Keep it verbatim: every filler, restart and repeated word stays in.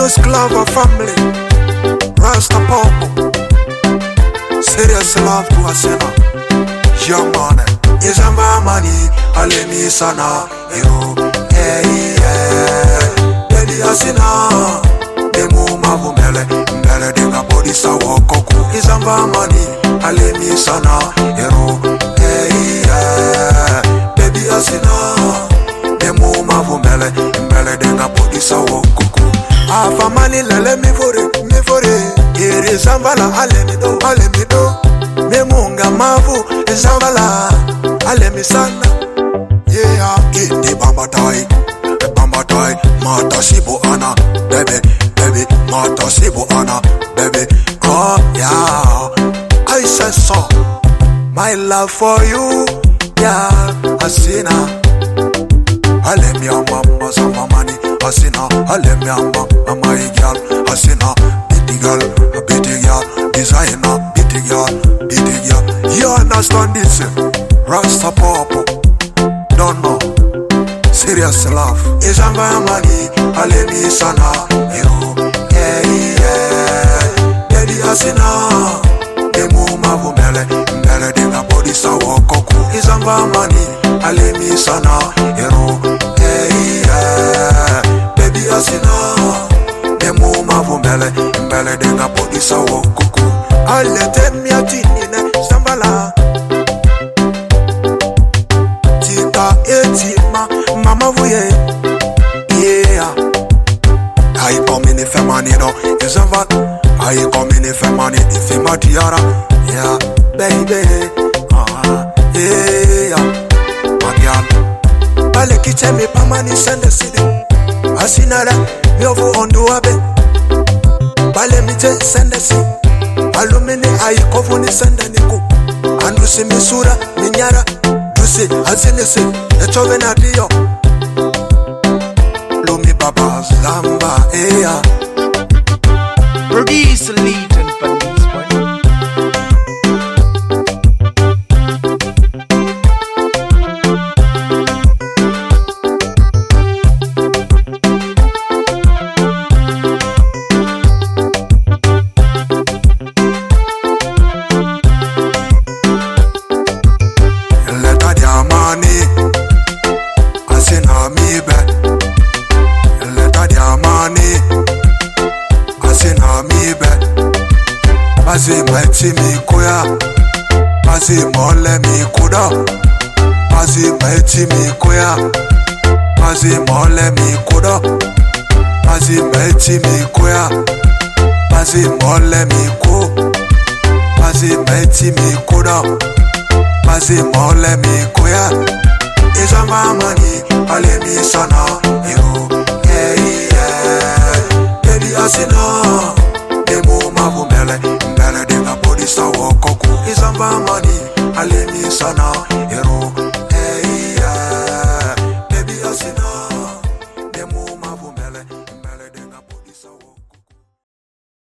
Blues Clover family, Rasta Popo, serious love to Asena, young money, is a mamani, Alemi Sana, you, hey, yeah, Daddy Asena, the Muma Vumele, Mele de Capodisa Wokoku, is a mamani, Alemi Sana, you, hey, yeah, Baby Asena, the Muma Vumele, Mele de Capodisa Wokoku. Afa mani lele mi fore, mi fore. Iri zambala ale mi do, ale mi do. Me munga mavu, zambala ale mi sana. Yeah, iti bamba tai, bamba tai. Mata sibu ana, baby, baby. Mata sibu ana, baby. Oh yeah, I said so. My love for you, yeah, Asena. Ale mi amma, mama mani. Asena, ale mi amma, amma girl. Asena, bitty girl, a bitty girl. Designer, bitty girl, bitty girl. You understand this? Rasta Popo, don't know. Serious love. Is a money, ale mi sana. You, yeah, yeah. Daddy Asena, the muma vumele, mele de la body sa wokoku. Is a money, ale mi sana. You, yeah, yeah. Asena, the muma vumele, mele de la body sa wokoku. Ale temi atinine, sambala. Tika etima, mama vuye. Yeah. I come in if a man, you know, is a vat. I come in if a man, if a matiara. Yeah, baby. Ah, yeah. Magial. Ale kiche me pamani sende city. Asinara, miovu onduabe. Bale mite sende si. Alumini aikovu ni sende niku. Andusi misura, minyara. Dusi, azinisi, echove na dio. Lumi baba zamba, eya. Produce lead and police one. Asena mi be, leta diamani. Asena mi be, bazi meti mi koya, bazi mole mi kuda, bazi meti mi koya, bazi mole mi kuda, bazi meti mi koya, bazi mole mi ko, bazi meti mi kuda, bazi mole mi koya. Is a mamani, ale mi sana, you, hey.